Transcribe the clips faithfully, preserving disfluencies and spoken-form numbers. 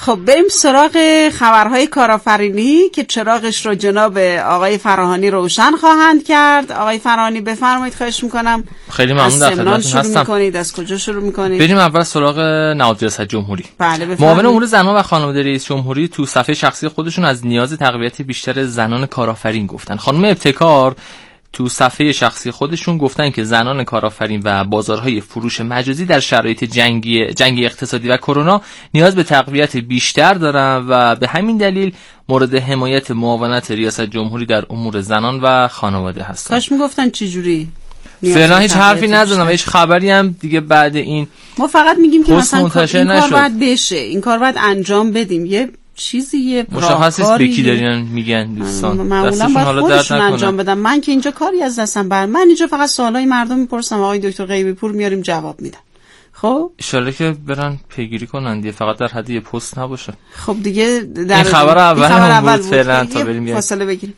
خب بریم سراغ خبرهای کارآفرینی که چراغش رو جناب آقای فراهانی روشن خواهند کرد. آقای فراهانی بفرمایید، خواهش میکنم. خیلی ممنون، در خدمتتون هستم. میکنید از کجا شروع میکنید؟ بریم اول سراغ نهاد ریاست جمهوری. بله بفرمایید. معاون امور زنان و خانواده رئیس جمهوری تو صفحه شخصی خودشون از نیاز تقویت بیشتر زنان کارآفرین گفتن. خانم ابتکار تو صفحه شخصی خودشون گفتن که زنان کارآفرین و بازارهای فروش مجازی در شرایط جنگی جنگ اقتصادی و کرونا نیاز به تقویت بیشتر دارن و به همین دلیل مورد حمایت معاونت ریاست جمهوری در امور زنان و خانواده هستن. کاش میگفتن چه جوری. فعلا هیچ حرفی نزدم و هیچ خبری هم دیگه بعد این ما فقط میگیم که مثلا این کار باید بشه، این کار باید انجام بدیم. یه چیزی یه مشخص به کی دارین میگن دوستان؟ معمولا باید خودشون انجام بدن. من که اینجا کاری از دستم بر من اینجا فقط سوالای مردم میپرسم، آقای دکتر غیبی پور میاریم جواب میدن. خب ان شاءالله که برن پیگیری کنن دیگه، فقط در حد یه پست نباشه. خب دیگه در این خبر اول, خبر اول بود فعلا تا بریم فاصله بگیریم.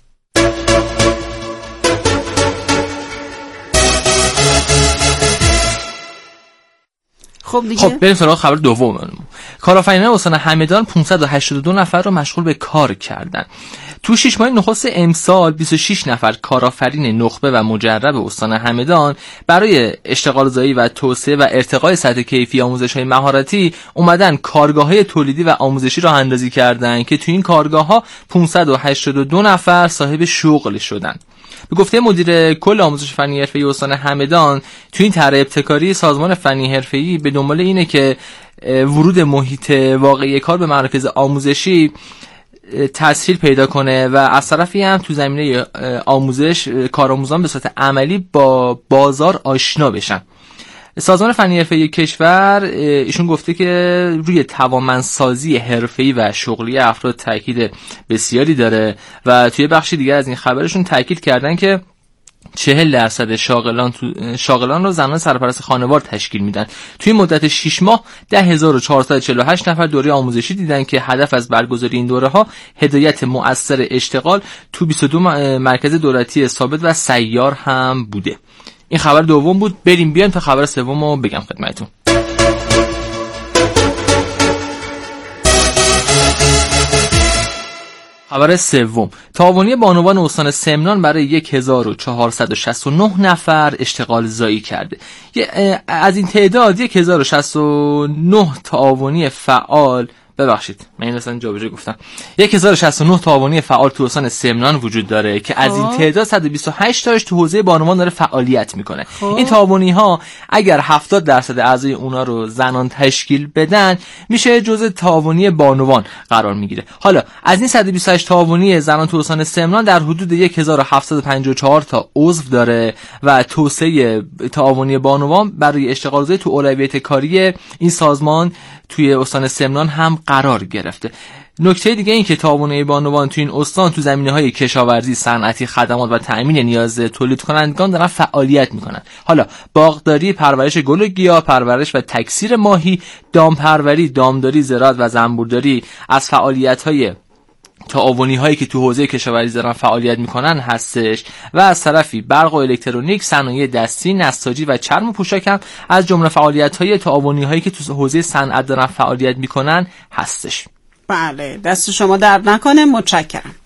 خب دیگه خب بریم سراغ خبر دوم. کارآفرینان استان همدان پانصد و هشتاد و دو نفر رو مشغول به کار کردن. تو شش ماه نخست امسال بیست و شش نفر کارآفرین نخبه و مجرب استان همدان برای اشتغال زایی و توسعه و ارتقای سطح کیفی آموزش‌های مهارتی اومدن کارگاه‌های تولیدی و آموزشی راه اندازی کردن که تو این کارگاه‌ها پانصد و هشتاد و دو نفر صاحب شغل شدن. به گفته مدیر کل آموزش فنی حرفه‌ای استان همدان، تو این طرح ابتکاری سازمان فنی حرفه‌ای به دنبال اینه که ورود محیط واقعی کار به مراکز آموزشی تسهیل پیدا کنه و از طرفی هم تو زمینه آموزش کارآموزان به صورت عملی با بازار آشنا بشن. سازمان فنی حرفه‌ای کشور ایشون گفته که روی توانمندسازی حرفه‌ای و شغلی افراد تاکید بسیاری داره و توی بخشی دیگه از این خبرشون تاکید کردن که چهل درصد شاغلان تو شاغلان رو زنان سرپرست خانوار تشکیل میدن. توی مدت شش ماه ده هزار و چهارصد و چهل و هشت نفر دوره آموزشی دیدن که هدف از برگزاری این دوره ها هدایت مؤثر اشتغال تو بیست و دو مرکز دولتی ثابت و سیار هم بوده. این خبر دوم بود. بریم بیایم تا خبر سومو بگم خدمتتون. خبر سوم، تعاونی بانوان استان سمنان برای هزار و چهارصد و شصت و نه نفر اشتغال زایی کرده. از این تعداد هزار و شصت و نه تعاونی فعال ببخشید من این اصلا جابجا گفتم هزار و شصت و نه تعاونی فعال تو استان سمنان وجود داره که از این تعداد صد و بیست و هشت تاش تو حوزه بانوان داره فعالیت میکنه. خواه. این تعاونی ها اگر هفتاد درصد اعضای اونا رو زنان تشکیل بدن میشه جزء تعاونی بانوان قرار میگیره. حالا از این صد و بیست و هشت تعاونی زنان تو استان سمنان در حدود هزار و هفتصد و پنجاه و چهار تا عضو داره و توسعه تعاونی بانوان برای اشتغال زایی تو اولویت کاری این سازمان توی استان سمنان هم قرار گرفته. نکته دیگه این که تعاونی بانوان تو این استان تو زمینه‌های کشاورزی، صنعتی، خدمات و تأمین نیاز تولید کنندگان دارن فعالیت میکنن. حالا باغداری، پرورش گل و گیاه، پرورش و تکثیر ماهی، دامپروری، دامداری، زراعت و زنبورداری از فعالیت‌های تعاونی هایی که تو حوزه کشاورزی دارن فعالیت میکنن هستش و از طرفی برق و الکترونیک، صنایع دستی، نساجی و چرم و پوشاک هم از جمله فعالیت های تعاونی هایی که تو حوزه صنعت دارن فعالیت میکنن هستش. بله دست شما درد نکنه، متشکرم.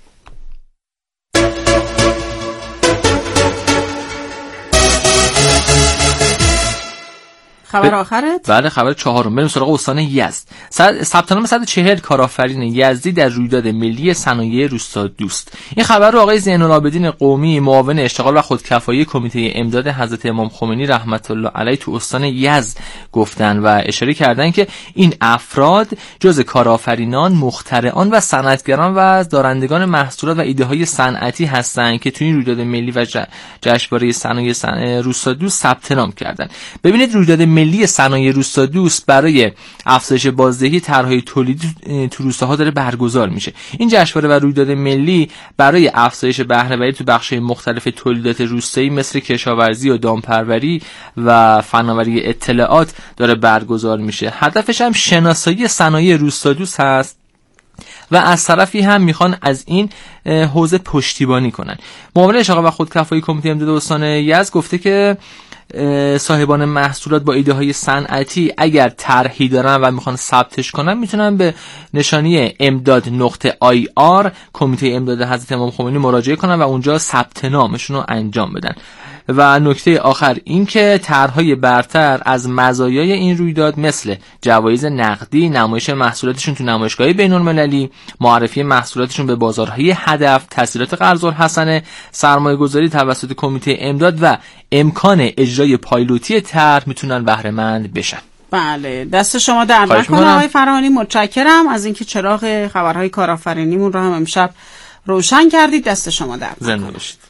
خبر آخرت؟ بله خبر چهارم. بریم سراغ استان یزد. ثبت نام صد و چهل کارآفرین یزدی در رویداد ملی صنایع روستا دوست. این خبر رو آقای زین العابدین قومی معاون اشتغال و خودکفایی کمیته امداد حضرت امام خمینی رحمت الله علیه تو استان یزد گفتن و اشاره کردن که این افراد جز کارآفرینان، مخترعان و صنعتگران و دارندگان محصولات و ایده های صنعتی هستند که تو این رویداد ملی و جشنواره صنایع صنع... روستا دوست ثبت نام کردن. ببینید رویداد ملی صنایع روستا دوست برای افزایش بازدهی طرحهای تولیدی تو روستاها داره برگزار میشه. این جشنواره و رویداد ملی برای افزایش بهره وری تو بخش‌های مختلف تولیدات روستایی مثل کشاورزی و دامپروری و فناوری اطلاعات داره برگزار میشه. هدفش هم شناسایی صنایع روستا دوست هست و از طرفی هم میخوان از این حوزه پشتیبانی کنن. معاون اشتغال و خودکفایی کمیته امداد استان یزد گفته که صاحبان محصولات با ایده های صنعتی اگر طرحی دارن و میخوان ثبتش کنن میتونن به نشانی امداد نقطه آی آر کمیته امداد حضرت امام خمینی مراجعه کنن و اونجا ثبت نامشون رو انجام بدن. و نکته آخر این که طرحهای برتر از مزایای این رویداد مثل جوایز نقدی، نمایش محصولاتشون تو نمایشگاه‌های بین‌المللی، معرفی محصولاتشون به بازارهای هدف، تسهیلات قرض الحسنه، سرمایه‌گذاری توسط کمیته امداد و امکان اجرای پایلوتی طرح میتونن بهره مند بشن. بله، دست شما درد نکنه آقای فراهانی. متشکرم از اینکه چراغ خبرهای کارآفرینیمون رو هم امشب روشن کردید. دست شما درد نکنه. زنده باشید.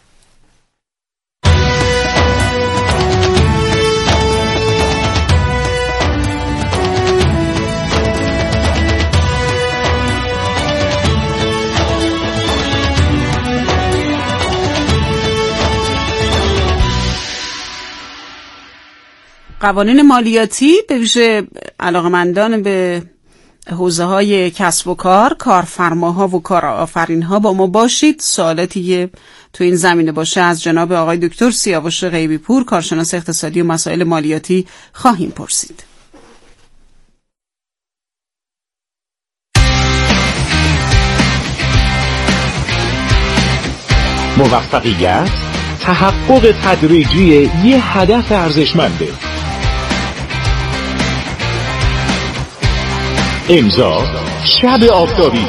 قوانین مالیاتی به ویژه علاقمندان به حوزه های کسب و کار، کارفرماها و کارآفرین‌ها با ما باشید. سوالاتی که تو این زمینه باشه از جناب آقای دکتر سیاوش غیبی پور، کارشناس اقتصادی و مسائل مالیاتی خواهیم پرسید. موفقیت تحقق تدریجی یه هدف ارزشمنده. امضا شب آفتابی.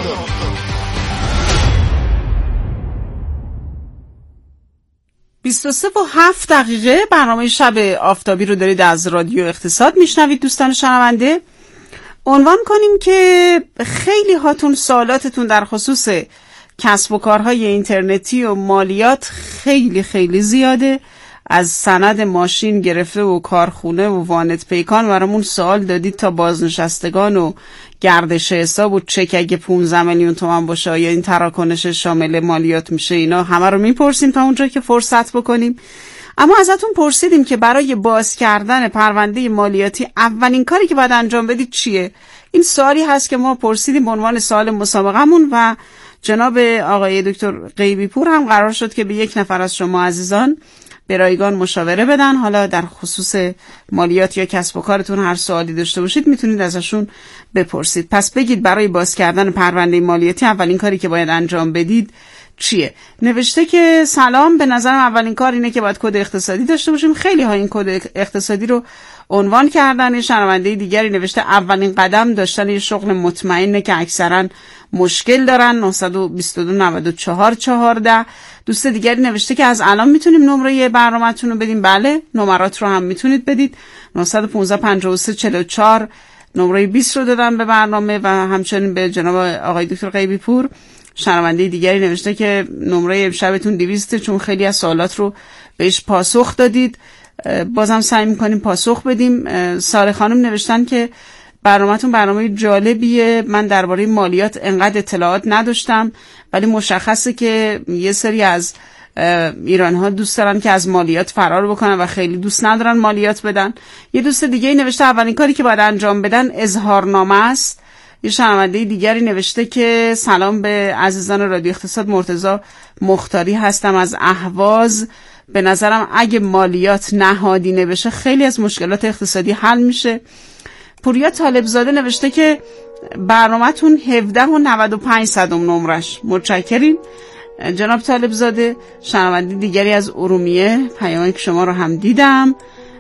بیست و سه و هفت دقیقه برنامه شب آفتابی رو دارید از رادیو اقتصاد میشنوید دوستان شنونده. عنوان کنیم که خیلی هاتون سوالاتتون در خصوص کسب و کارهای اینترنتی و مالیات خیلی خیلی زیاده. از سند ماشین گرفته و کارخونه و وانت پیکان برامون سوال دادید تا بازنشستگان و گردش حساب و چک اگه پانزده میلیون تومان باشه یا این تراکنش شامل مالیات میشه. اینا همه رو میپرسیم تا اونجا که فرصت بکنیم. اما ازتون پرسیدیم که برای باز کردن پرونده مالیاتی اولین کاری که باید انجام بدید چیه؟ این سوالی هست که ما پرسیدیم به عنوان سوال مسابقمون و جناب آقای دکتر غیبی پور هم قرار شد که به یک نفر از شما عزیزان به رایگان مشاوره بدن. حالا در خصوص مالیات یا کسب و کارتون هر سوالی داشته باشید میتونید ازشون بپرسید. پس بگید برای باز کردن پرونده مالیاتی اولین کاری که باید انجام بدید چیه؟ نوشته که سلام، به نظرم اولین کار اینه که باید کد اقتصادی داشته باشیم. خیلی ها این کد اقتصادی رو عنوان کردن. یه شنونده دیگری نوشته اولین قدم داشتن یه شغل مطمئنه که اکثرا مشکل دارن. نه دو دو نه دو چهار چهارده. دوست دیگری نوشته که از الان میتونیم نمره برنامه‌تون رو بدیم. بله، نمرات رو هم میتونید بدید. نه یک پنج پنجاه و سه چهل و چهار نمره بیست رو دادن به برنامه و همچنین به جناب آقای دکتر غیبی پور. شنونده دیگری نوشته که نمره امشبتون دویست چون خیلی از سوالات رو بهش پاسخ دادید. بازم سعی میکنیم پاسخ بدیم. ساره خانم نوشتن که برنامه‌تون برنامه جالبیه. من درباره مالیات انقدر اطلاعات نداشتم ولی مشخصه که یه سری از ایرانی‌ها دوست دارن که از مالیات فرار بکنن و خیلی دوست ندارن مالیات بدن. یه دوست دیگه نوشته اولین کاری که باید انجام بدن اظهارنامه است. یه شنونده دیگری نوشته که سلام به عزیزان رادیو اقتصاد، مرتضی مختاری هستم از اهواز. به نظرم اگه مالیات نهادینه بشه خیلی از مشکلات اقتصادی حل میشه. پوریا طالب زاده نوشته که برنامه‌تون هفده و نود و پنج صدم نمرش. متشکریم جناب طالب زاده. شنونده دیگری از ارومیه، پیامی که شما رو هم دیدم.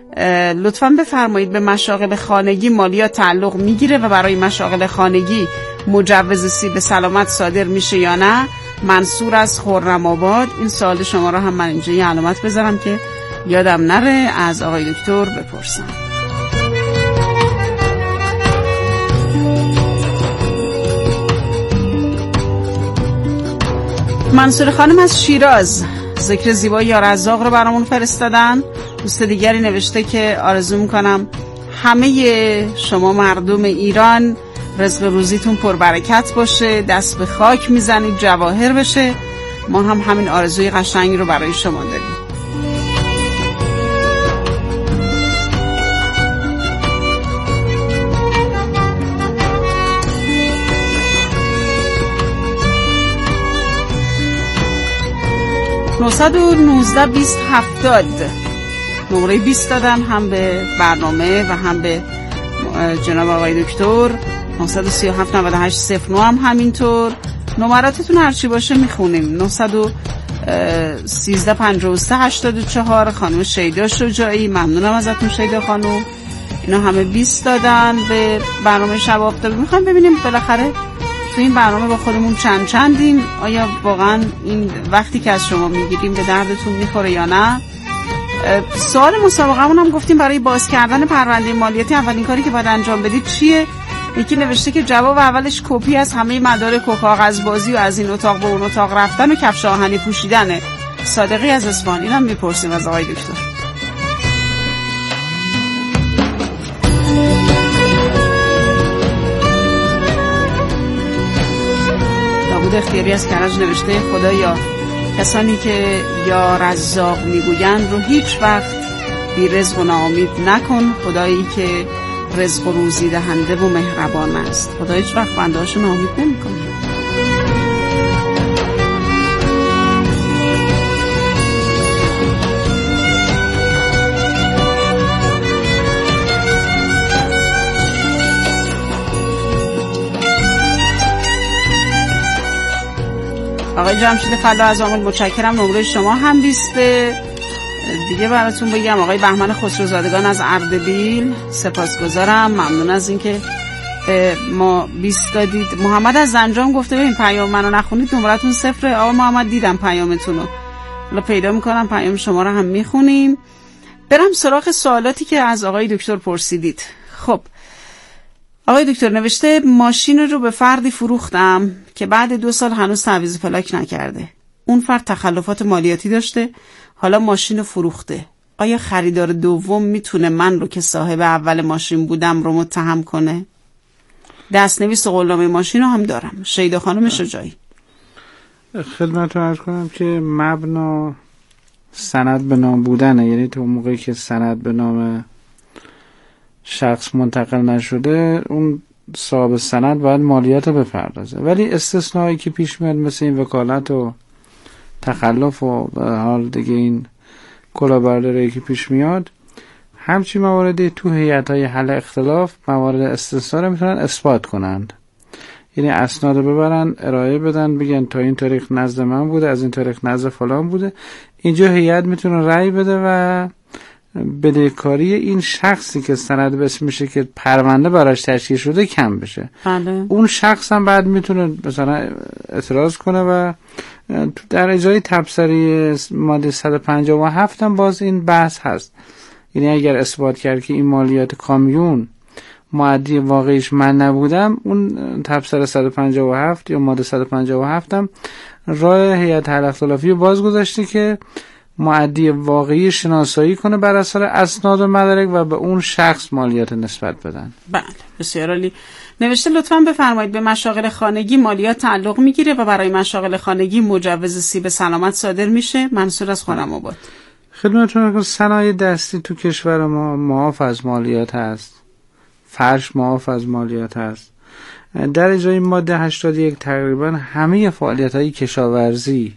لطفاً بفرمایید به مشاغل خانگی مالیات تعلق میگیره و برای مشاغل خانگی مجوز سیب سلامت صادر میشه یا نه؟ منصور از خرم آباد. این سوال شما رو هم من اینجا یه علامت بذارم که یادم نره از آقای دکتر بپرسم. منصور خانم از شیراز ذکر زیبای یا رزاق رو برامون فرستادن. دوست دیگری نوشته که آرزو میکنم همه شما مردم ایران رزق روزیتون پربرکت باشه، دست به خاک میزنید جواهر بشه. ما هم همین آرزوی قشنگی رو برای شما داریم. نه یک نه بیست هفتاد نمره بیست دادن، هم به برنامه و هم به جناب آقای دکتر. نه سه هفت نه هشت صفر نه هم همینطور. نمراتتون هرچی باشه میخونیم. نه یک سه پنجاه و سه هشتاد و چهار خانم شیدا شجاعی، ممنونم ازتون شیدا خانم. اینا همه بیست دادن به برنامه شب آفتابی. میخوایم ببینیم بالاخره تو این برنامه با خودمون چند چندیم، آیا واقعا این وقتی که از شما میگیریم به دردتون میخوره یا نه. سوال مسابقه‌مون هم گفتیم برای باز کردن پرونده مالیاتی اولین کاری که باید انجام بدید چیه؟ یکی نوشته که جواب اولش کپی از همه مدارک و کاغذبازی و از این اتاق به اون اتاق رفتن و کفش آهنی پوشیدنه. صادقی از اصفهان. اینم میپرسیم از آقای دکتر. داوود اختیاری از کرج نوشته خدایا کسانی که یا رزاق میگویند رو هیچ وقت بی رزق و ناامید نکن. خدایی که رزق و روزی دهنده و مهربان است. خدا هیچ وقت بنده هاشو ناامید نمیکنه. آقای جمشید فلا از آمل متشکرم. نمره شما هم بیسته. دیگه براتون بگم آقای بهمن خسروزادگان از اردبیل سپاسگزارم، ممنون از اینکه ما بیست دادید. محمد از زنجان گفته ببین پیام منو نخونید نمرتون صفره. آقا محمد دیدم پیامتونو، حالا پیدا میکنم پیام شما رو هم میخونیم. برم سراغ سوالاتی که از آقای دکتر پرسیدید. خب آقای دکتر نوشته ماشین رو به فردی فروختم که بعد دو سال هنوز تعویض پلاک نکرده. اون فرد تخلفات مالیاتی داشته، حالا ماشین رو فروخته. آیا خریدار دوم میتونه من رو که صاحب اول ماشین بودم رو متهم کنه؟ دستنویس قولنامه ماشین رو هم دارم. شیدا خانم شجاعی. خدمتتون عرض کنم که مبنا سند به نام بودنه، یعنی تو موقعی که سند به نام شخص منتقل نشده اون صاحب سند باید مالیات رو بپردازه. ولی استثنایی که پیش میاد مثل این وکالت و تخلف و به حال دیگه این کلاهبرداری که پیش میاد، همچین مواردی تو هیئت‌های حل اختلاف موارد استثنا رو میتونن اثبات کنند. یعنی اسناد رو ببرن ارائه بدن بگن تا این تاریخ نزد من بوده، از این تاریخ نزد فلان بوده. اینجا هیئت میتونه رأی بده و بدهکاری این شخصی که سند به اسمشه که پرونده براش تشکیل شده کم بشه. بله. اون شخص هم بعد میتونه مثلا اعتراض کنه و در اجرای تبصره ماده صد و پنجاه و هفت هم باز این بحث هست. یعنی اگر اثبات کرد که این مالیات کامیون معدی واقعیش من نبودم، اون تبصره صد و پنجاه و هفت یا ماده صد و پنجاه و هفت هم راه هیئت حل اختلافی باز گذاشته که معدی واقعی شناسایی کنه بر اثر اسناد و مدارک و به اون شخص مالیات نسبت بدن. بله بسیار عالی. نوشته لطفاً بفرمایید به مشاغل خانگی مالیات تعلق میگیره و برای مشاغل خانگی مجوز سیب سلامت صادر میشه؟ منصور از خانم آباد. خدمتتون صنایع دستی تو کشور ما معاف از مالیات هست. فرش معاف از مالیات هست. در اجرای ماده هشتاد و یک تقریبا همه فعالیت‌های کشاورزی،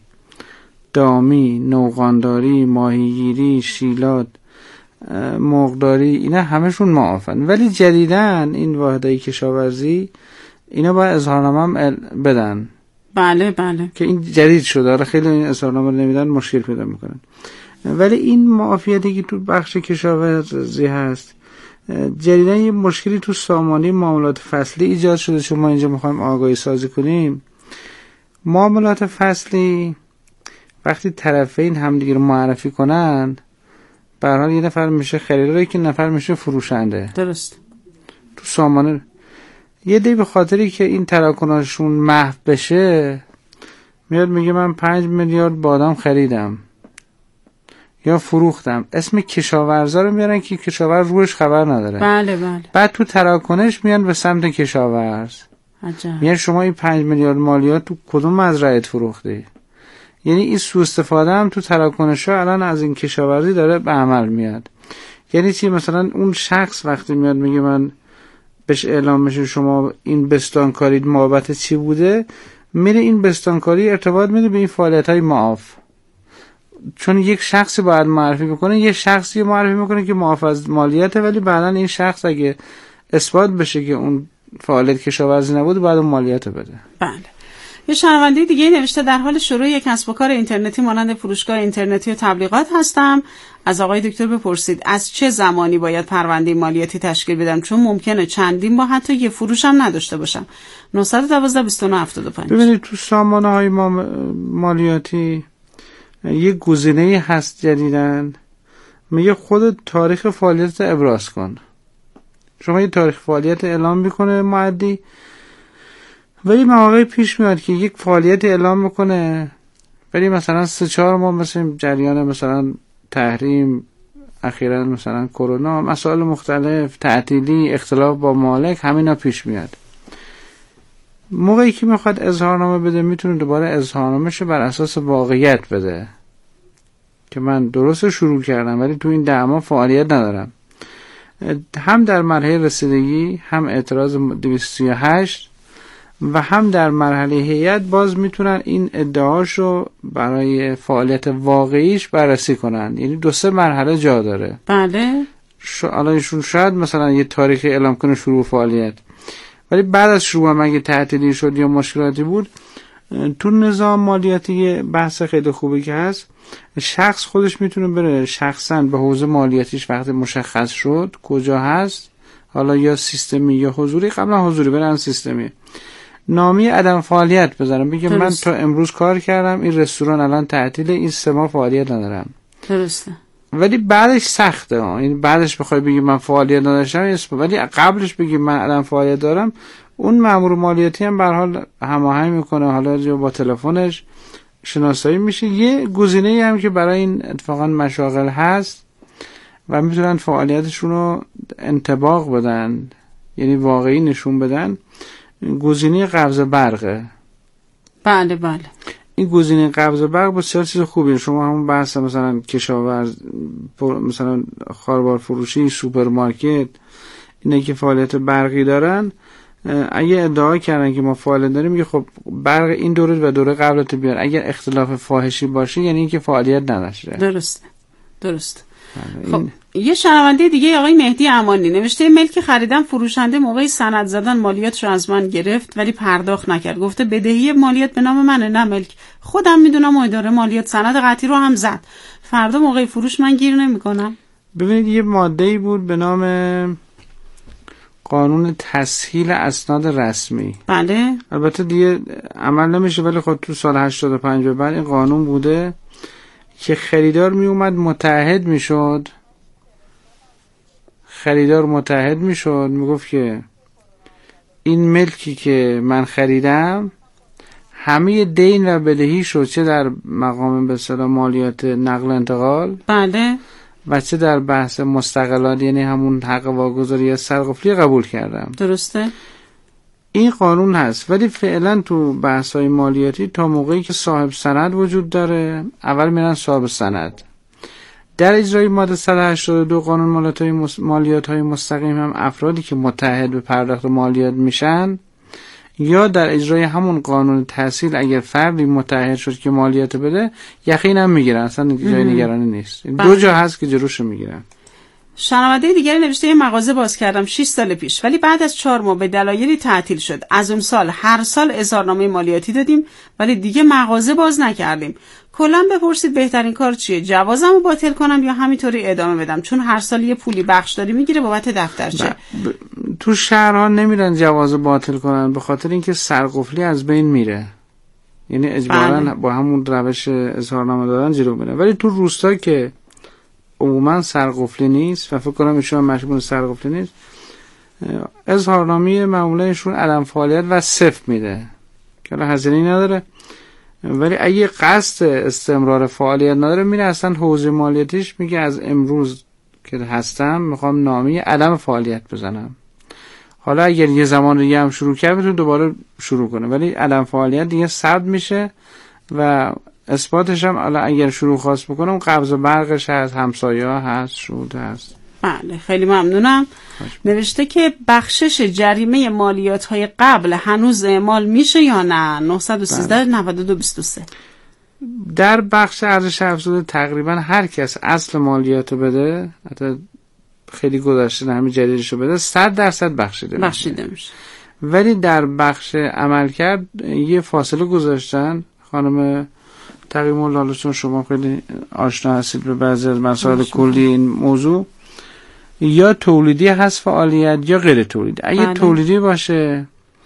دامی، نوغانداری، ماهیگیری، شیلات، مرغداری، اینا همشون معافن. ولی جدیدن این واحدهای کشاورزی اینا باید اظهارنامه هم بدن. بله بله. که این جدید شده، خیلی این اظهارنامه نمیدن مشکل پیدا میکنن. ولی این معافیتی که تو بخش کشاورزی هست جدیدن یه مشکلی تو سامانه معاملات فصلی ایجاد شده، چون ما اینجا میخوایم آگاهی سازی کنیم. معاملات فصلی وقتی طرفین همدیگه رو معرفی کنن، به هر حال یه نفر میشه خریدار، که نفر میشه فروشنده. درست. تو سامانه یه دی به خاطری که این تراکنششون محو بشه میاد میگه من پنج میلیارد بادام خریدم یا فروختم، اسم کشاورزا رو میارن که کشاورز روش خبر نداره. بله بله. بعد تو تراکنش میان به سمت کشاورز. عجب. میگن شما این پنج میلیارد مالیات تو کدوم مزرعت فروختی؟ یعنی این سوء استفاده هم تو تراکنش‌ها الان از این کشاورزی داره به عمل میاد. یعنی چی؟ مثلا اون شخص وقتی میاد میگه من بهش اعلام میشه شما این بستانکاری بابت چی بوده، میره این بستانکاری ارتباط میده به این فعالیت‌های معاف. چون یک شخصی باید معرفی بکنه، یک شخصی معرفی میکنه که معاف از مالیاته، ولی بعدا این شخص اگه اثبات بشه که اون فعالیت کشاورزی نبود باید اون مالیات بده. بله. یه شنونده دیگه نوشته در حال شروع یک کسب و کار اینترنتی مانند فروشگاه اینترنتی و تبلیغات هستم. از آقای دکتر بپرسید از چه زمانی باید پرونده مالیاتی تشکیل بدم، چون ممکنه چندین با حتی یه فروش هم نداشته باشم. نه یک دو بیست و نه هفتاد و پنج. ببینید تو سامانه های مالیاتی یه گزینه‌ای هست جدیدن میگه خود تاریخ فعالیت ابراز کن. شما یه تاریخ فعالیت اعلام میکنه معدی، ولی مواقعی پیش میاد که یک فعالیت اعلام میکنه ولی مثلا سه چهار ماه مثلا جریان مثلا تحریم، اخیراً مثلا کرونا، مسائل مختلف، تعطیلی، اختلاف با مالک، همینا پیش میاد. موقعی که میخواد اظهارنامه بده میتونه دوباره اظهارنامه‌شو بر اساس واقعیت بده که من درست شروع کردم ولی تو این ده ماه فعالیت ندارم. هم در مرحله رسیدگی، هم اعتراض دویست و سی و هشت و هم در مرحله هیئت باز میتونن این ادعاشو برای فعالیت واقعیش بررسی کنن. یعنی دو سه مرحله جا داره. بله. الانشون شاید مثلا یه تاریخی اعلام کنه شروع فعالیت، ولی بعد از شروع هم اگه تعطیلی شد یا مشکلاتی بود، تو نظام مالیاتی بحث خیلی خوبی که هست، شخص خودش میتونه بره شخصا به حوزه مالیاتیش وقتی مشخص شد کجا هست، حالا یا سیستمی یا حضوری، قبلا حضوری برن سیستمی، نامی عدم فعالیت بذارم، بگه من تا امروز کار کردم، این رستوران الان تعطیله، این سه ماه فعالیت ندارم. درسته. ولی بعدش سخته ها، این بعدش بخوای بگی من فعالیت نداشتم، ولی قبلش بگی من الان فعالیت دارم، اون مأمور مالیاتی هم به هر حال هماهنگ میکنه، حالا با تلفنش شناسایی میشه. یه گزینه‌ای هم که برای این اتفاقا مشاغل هست و میتونن فعالیتشون رو انطباق بدن، یعنی واقعی نشون بدن، گزینه قبض برقه. بله بله. این گزینه قبض برق بسیار چیز خوبیه. شما همون بحث مثلا کشاورز، مثلا خاربار فروشی، سوپرمارکت، اینا که فعالیت برقی دارن، اگه ادعا کردن که ما فعالیت داریم، میگه خب برق این دوره و دوره قبلت بیار، اگر اختلاف فاحشی باشه یعنی اینکه فعالیت نداشته. درسته. درست. خب یه شنونده دیگه آقای مهدی امانی نوشته ملکی خریدم، فروشنده موقعی سند زدن مالیاتش رو از من گرفت ولی پرداخت نکرد، گفته بدهی مالیات به نام منه نه ملک، خودم میدونم اداره مالیات سند قطعی رو هم زد، فردا موقعی فروش من گیر نمیکنم. ببینید یه ماده‌ای بود به نام قانون تسهیل اسناد رسمی. بله. البته دیگه عمل نمیشه، ولی خب تو سال هشتاد و پنج به بعد این قانون بوده که خریدار می اومد متعهد می شد، خریدار متعهد می شد، می گفت که این ملکی که من خریدم همه دین و بدهی شد، چه در مقام به اصطلاح مالیات نقل و انتقال، بله، و چه در بحث مستقلات، یعنی همون حق واگذاری یا سرقفلی قبول کردم. درسته. این قانون هست، ولی فعلا تو بحث‌های مالیاتی تا موقعی که صاحب سند وجود داره، اول میرن صاحب سند. در اجرای ماده صد و هشتاد و دو قانون مالیات‌های مستقیم هم افرادی که متعهد به پرداخت مالیات میشن، یا در اجرای همون قانون تحصیل اگر فردی متعهد شد که مالیات بده، یقینا میگیرن، اصلا جای نگرانی نیست. دو جا هست که جلوش میگیرن. شنونده دیگری نوشته یه مغازه باز کردم شش سال پیش، ولی بعد از چهار ماه به دلایلی تعطیل شد. از اون سال هر سال اظهارنامه مالیاتی دادیم ولی دیگه مغازه باز نکردیم. کلا بپرسید بهترین کار چیه؟ جوازمو باطل کنم یا همینطوری ادامه بدم؟ چون هر سال یه پولی بخشداری میگیره بابت دفترچه. ب... تو شهرها نمیرن جواز باطل کنن، به خاطر اینکه سرقفلی از بین میره. یعنی اجباراً بله. با همون روش اظهارنامه دادن جلو میره. ولی تو روستا که عموما سرقفلی نیست و فکر کنم ایشون مشمول سرقفلی نیست، اظهارنامه معمولایشون عدم فعالیت و صفر میده که هزینه‌ای نداره. ولی اگه قصد استمرار فعالیت نداره، میره اصلا حوزه مالیاتیش میگه از امروز که هستم میخوام نامی عدم فعالیت بزنم. حالا اگر یه زمان دیگه هم شروع کرد بتونه دوباره شروع کنه، ولی عدم فعالیت دیگه ثبت میشه و اثباتش هم حالا اگر شروع خواست بکنه اون قبض برقش هست، همسایه ها هست، شهود هست. بله خیلی ممنونم. نوشته که بخشش جریمه مالیات های قبل هنوز اعمال میشه یا نه؟ نه یک سه نه دو دو دو سه. در بخش ارزش افزوده تقریبا هر کس اصل مالیاتو بده، حتی خیلی گذشته همین جدیدشو بده، صد درصد بخشیده میشه. بخشیده میشه. ولی در بخش عملکرد یه فاصله گذاشتن. خانم تقی‌الله لاله، چون شما خیلی آشنا هستید به بعضی از مسائل کلی این موضوع، یا تولیدی هست فعالیت یا غیر تولیدی. اگه بله. تولیدی باشه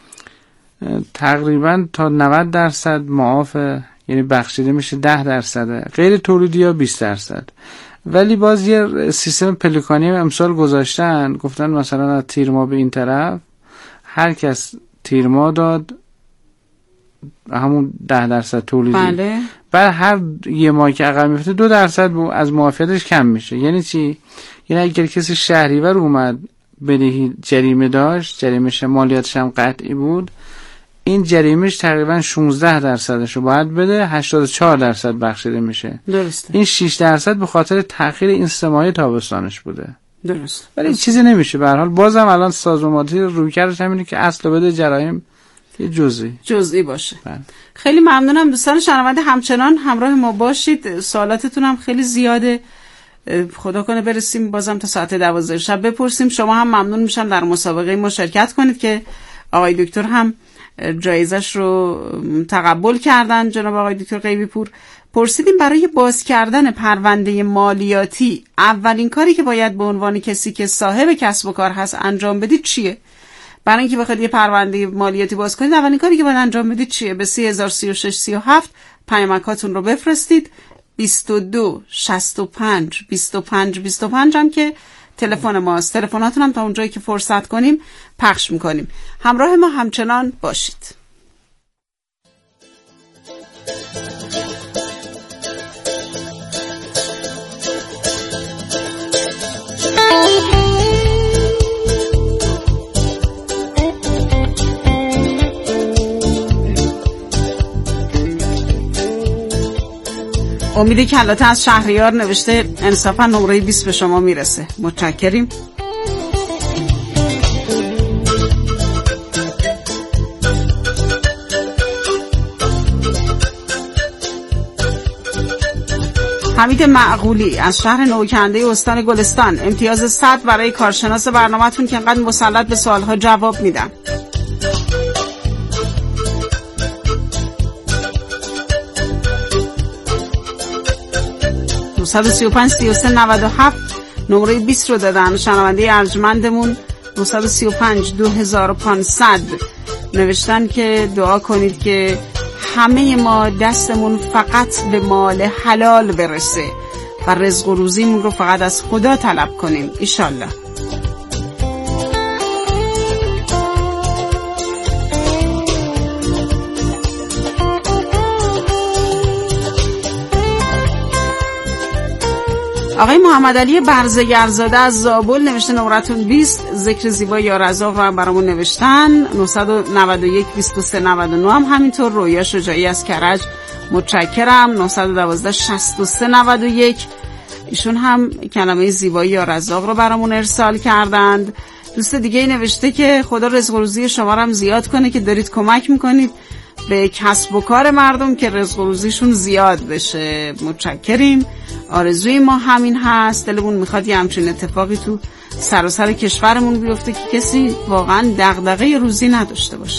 تقریبا تا نود درصد معافه، یعنی بخشیده میشه ده درصده. غیر تولیدی یا بیست درصد. ولی باز یه سیستم پلیکانی هم امسال گذاشتن، گفتن مثلا از تیر ماه به این طرف هر کس تیر ماه داد همون ده درصد تولیدی، بله. بعد هر یه ماه که عقب میفته دو درصد از معافیتش کم میشه. یعنی چی؟ یعنی اگر کسی شهریور اومد بدهی جریمه داشت، جریمه‌ش مالیاتش هم قطعی بود، این جریمهش تقریبا شانزده درصدشو باید بده، هشتاد و چهار درصد بخشیده میشه. درسته. این شش درصد به خاطر تأخیر این سه ماه تابستانش بوده. درست. ولی چیزی نمیشه. به هر حال بازم الان سازمان مالیاتی رویکردش همینه که اصل بده جرایم یه جزئی جزئی باشه. بله. خیلی ممنونم دوستان شنونده، همچنان همراه ما باشید. سوالاتتون هم خیلی زیاده، خدا کنه برسیم بازم تا ساعت دوازده شب بپرسیم. شما هم ممنون میشم در مسابقه ما شرکت کنید که آقای دکتر هم جایزش رو تقبل کردن. جناب آقای دکتر غیبی پور، پرسیدیم برای باز کردن پرونده مالیاتی اولین کاری که باید به عنوان کسی که صاحب کسب و کار هست انجام بدید چیه؟ برای اینکه بخواید یه پرونده مالیاتی باز کنید اولین کاری که باید انجام بدید چیه؟ به سی هزار و سی و شش سی و هفت پیامکاتون رو بفرستید. بیست و دو شصت و پنج بیست و پنج بیست و پنج هم که تلفن ماست. تلفناتون هم تا اونجایی که فرصت کنیم پخش میکنیم. همراه ما همچنان باشید. امید کلاته از شهریار نوشته انصافا نمره بیست به شما میرسه. متشکریم. حمید معقولی از شهر نوکنده استان گلستان، امتیاز صد برای کارشناس برنامه‌تون که انقدر مسلط به سوالها جواب میدن. دو سی و پنج سی و سه نود و هفت نمره بیست رو دادن. شنونده ارجمندمون دو سی و پنج دو هزار و پانصد نوشتن که دعا کنید که همه ما دستمون فقط به مال حلال برسه و رزق و روزیمون رو فقط از خدا طلب کنیم انشالله. آقای محمد علی برزگرزاده از زابل نوشته نمرتون بیست. ذکر زیبا یا رضا و برامون نوشتن. نه نه یک بیست و سه نود و نه هم همینطور. رویا شجاعی از کرج متشکرم. نه یک دو شصت و سه نود و یک ایشون هم کلمه زیبایی یا رزاق رو برامون ارسال کردند. دوست دیگه نوشته که خدا رزق و روزی شما رو هم زیاد کنه که دارید کمک میکنید به کسب و کار مردم که رزق و روزیشون زیاد بشه. متشکریم. آرزوی ما همین هست. دلمون میخواد یه همچین اتفاقی تو سراسر کشورمون بیفته که کسی واقعا دغدغه روزی نداشته باشه.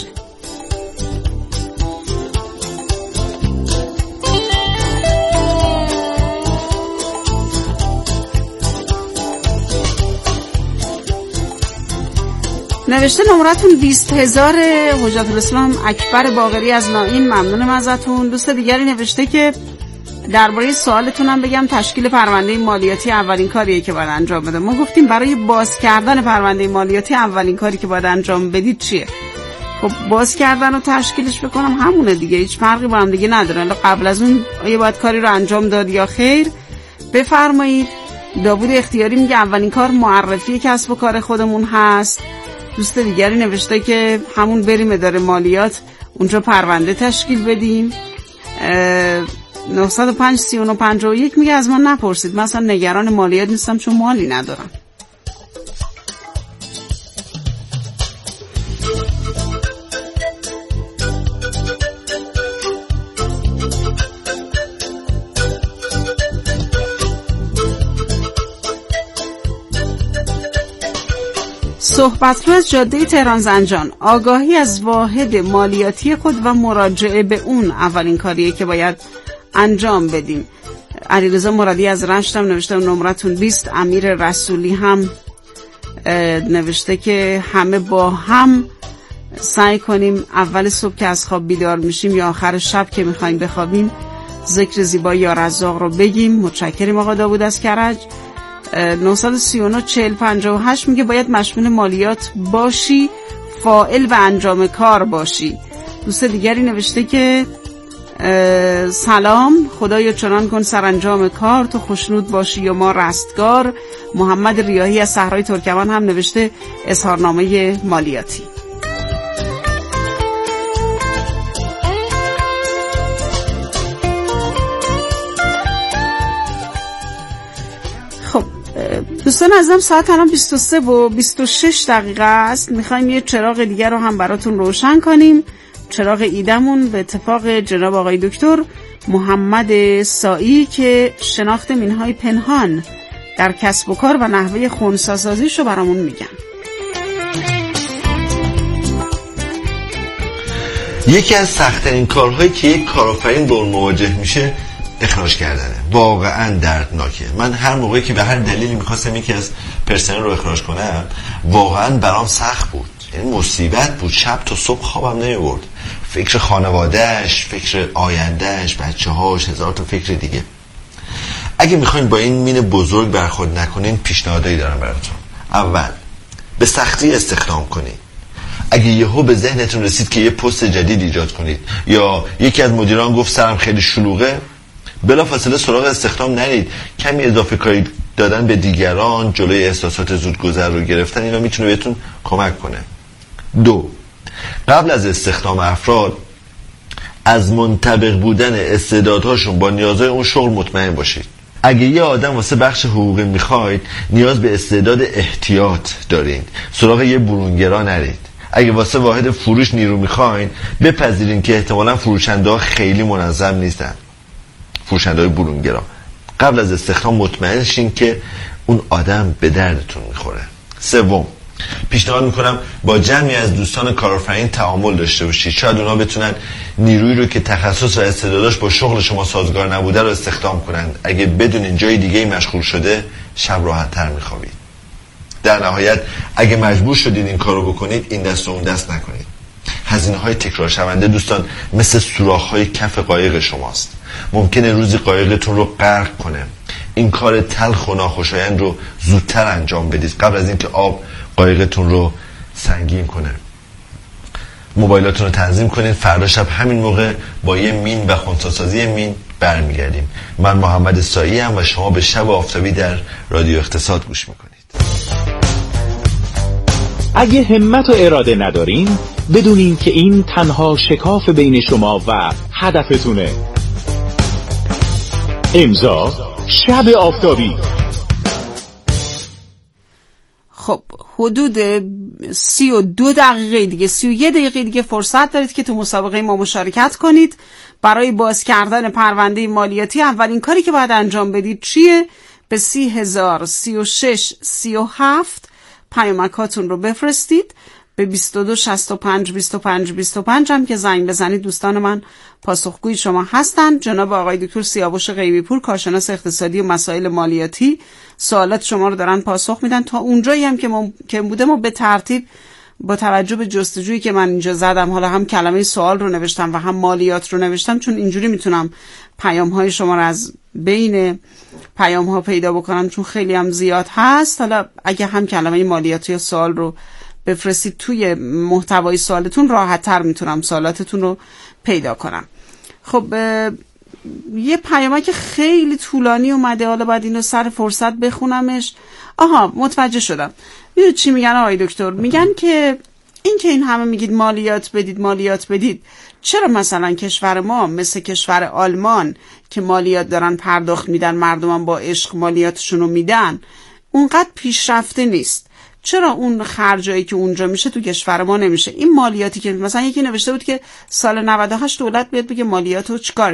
نوشته نمرتون بیست هزار. حجت الاسلام اکبر باقری از نائین ممنونم ازتون. دوست دیگری نوشته که درباره سوالتون هم بگم تشکیل پرونده مالیاتی اولین کاریه که باید انجام بده. ما گفتیم برای باز کردن پرونده مالیاتی اولین کاری که باید انجام بدید چیه؟ خب باز کردن و تشکیلش بکنم همونه دیگه، هیچ فرقی با هم دیگه نداره. قبل از اون آیا باید کاری رو انجام داد یا خیر؟ بفرمایید. داوود اختیاری میگه اولین کار معرفی کسب و کار خودمون هست. دوست دیگری نوشته که همون بریم اداره مالیات اونجا پرونده تشکیل بدیم. نه صفر پنج سی و نه پنجاه و یک میگه از ما نپرسید، من اصلا نگران مالیات نیستم چون مالی ندارم. صحبت رو از جاده تهران زنجان. آگاهی از واحد مالیاتی خود و مراجعه به اون اولین کاریه که باید انجام بدیم. علیرضا مرادی از رشت هم نوشته نمرتون بیست. امیر رسولی هم نوشته که همه با هم سعی کنیم اول صبح که از خواب بیدار میشیم یا آخر شب که میخوایم بخوابیم ذکر زیبای یا رزاق رو بگیم. متشکریم آقا داوود از کرج. نهصد و سی و نه چهل پنجاه و هشت میگه باید مشمول مالیات باشی، فاعل و انجام کار باشی. دوست دیگری نوشته که سلام، خدایا چنان کن سرانجام کار تو خوشنود باشی و ما رستگار. محمد ریاحی از صحرای ترکمن هم نوشته اظهارنامه مالیاتی. خب دوستان عزیزم، ساعت الان بیست و سه و بیست و شش دقیقه است. میخوایم یه چراغ دیگر رو هم براتون روشن کنیم. چراغ ایدمون به اتفاق جناب آقای دکتر محمد سایی که شناخت مینهای پنهان در کسب و کار و نحوه خنثی‌سازیش رو برامون میگن. یکی از سخت‌ترین کارهایی که یک کارآفرین با اون مواجه میشه اخراج کردنه. واقعا دردناکه. من هر موقعی که به هر دلیلی میخواستم یکی از پرسنل رو اخراج کنم واقعا برام سخت بود. یعنی مصیبت بود. شب تا صبح خوابم نمیبرد. فکر خانوادهش، فکر آیندهش، بچه‌هاش، هزار تا فکر دیگه. اگه میخواین با این مین بزرگ برخورد نکنین پیشنهادایی دارم براتون. اول، به سختی استخدام کنین. اگه یهو به ذهنتون رسید که یه پست جدید ایجاد کنید یا یکی از مدیران گفت سرم خیلی شلوغه، بلافاصله سراغ استخدام نرید. کمی اضافه کاری دادن به دیگران، جلوی احساسات زودگذر رو گرفتن، اینا میتونه بهتون کمک کنه. دو، قبل از استخدام افراد از منطبق بودن استعدادهاشون با نیازهای اون شغل مطمئن باشید. اگه یه آدم واسه بخش حقوقی میخواید نیاز به استعداد احتیاط دارید، سراغ یه برونگرا نرید. اگه واسه واحد فروش نیرو میخواین بپذیرین که احتمالاً فروشنده ها خیلی منظم نیستن، فروشنده های برونگرا. قبل از استخدام مطمئن شین که اون آدم به دردتون میخوره. سوم، پیشنهاد میکنم با جمعی از دوستان کارآفرین تعامل داشته باشید. شاید اونا بتونن نیرویی رو که تخصص و استعدادش با شغل شما سازگار نبوده رو استخدام کنن. اگه بدونین جای دیگه مشغول شده شب راحت تر میخوابید. در نهایت اگه مجبور شدید این کارو بکنید این دست و اون دست نکنید. هزینه های تکرار شونده دوستان مثل سوراخ های کف قایق شماست. ممکنه روزی قایقتون رو غرق کنه. این کار تلخ و ناخوشایند رو زودتر انجام بدید قبل از اینکه آب قایقتون رو سنگین کنه. موبایلاتون رو تنظیم کنید. فردا شب همین موقع با یه مین و خنثی‌سازی مین برمیگردیم. من محمد سایی ام و شما به شب آفتابی در رادیو اقتصاد گوش میکنید. اگه همت و اراده ندارین بدونین که این تنها شکاف بین شما و هدفتونه. امضا شب آفتابی. خب حدود سی و دو دقیقه دیگه، سی و یک دقیقه دیگه فرصت دارید که تو مسابقه ما مشارکت کنید. برای باز کردن پرونده مالیاتی اولین کاری که باید انجام بدید چیه؟ به سی هزار سی و شش سی و هفت پیامکاتون رو بفرستید. به بیست و دو شصت و پنج بیست و پنج بیست و پنج هم که زنگ بزنید دوستان من پاسخگوی شما هستن. جناب آقای دکتر سیاوش غیبی پور، کارشناس اقتصادی و مسائل مالیاتی، سوالات شما رو دارن پاسخ میدن. تا اونجایی هم که ممکن بوده ما به ترتیب با توجه به جستجویی که من اینجا زدم، حالا هم کلمه سوال رو نوشتم و هم مالیات رو نوشتم، چون اینجوری میتونم پیام های شما رو از بین پیام ها پیدا بکنم چون خیلی هم زیاد هست. حالا اگه هم کلمه مالیات یا سوال رو بفرستید توی محتوای سوالتون راحت تر میتونم سوالاتتون رو پیدا کنم. خب یه پیامه که خیلی طولانی اومده، حالا باید اینو سر فرصت بخونمش. آها متوجه شدم. میدونید چی میگن آقای دکتر؟ میگن که این که این همه میگید مالیات بدید مالیات بدید، چرا مثلا کشور ما مثل کشور آلمان که مالیات دارن پرداخت میدن، مردمان با عشق مالیاتشون رو میدن، اونقدر پیشرفته نیست؟ چرا اون خرجایی که اونجا میشه تو کشور ما نمیشه؟ این مالیاتی که مثلا یکی نوشته بود که سال نود و هشت دولت بیاد بگه مالیاتو چیکار